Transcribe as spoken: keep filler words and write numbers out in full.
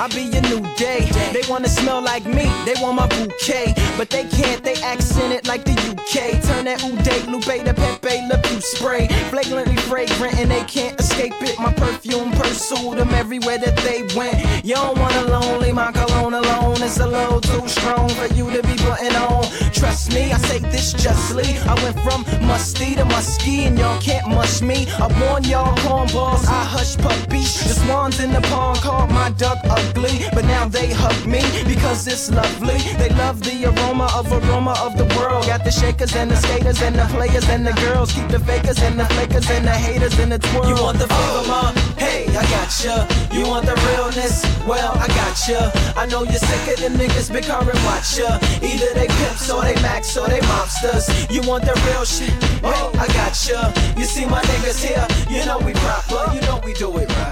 I'll be your new day. They wanna smell like me, they want my bouquet, but they can't, they accent it like the U K. Turn that Uday, Lupe to Pepe, Le Pew spray. Flagrantly fragrant and they can't escape it. My perfume pursued them everywhere that they went. You don't want a lonely, my cologne alone is a little too strong for you to be putting on. Trust me, I say this justly. I went from musty to musky and y'all can't mush me. I warn y'all cornballs, I hush puppies. The swans in the pond called my duck ugly, but now they hug me because it's lovely. They love the aroma of aroma of the world. Got the shakers and the skaters and the players and the girls. Keep the fakers and the flakers and the haters in the twirl. You want the flavor, ma? Hey, I gotcha. You want the realness? Well, I gotcha. I know you're sick of them niggas, big car and watch ya. Either they pimps or they max or they mobsters. You want the real shit? Well, I gotcha. You see my niggas here, you know we proper, you know we do it right.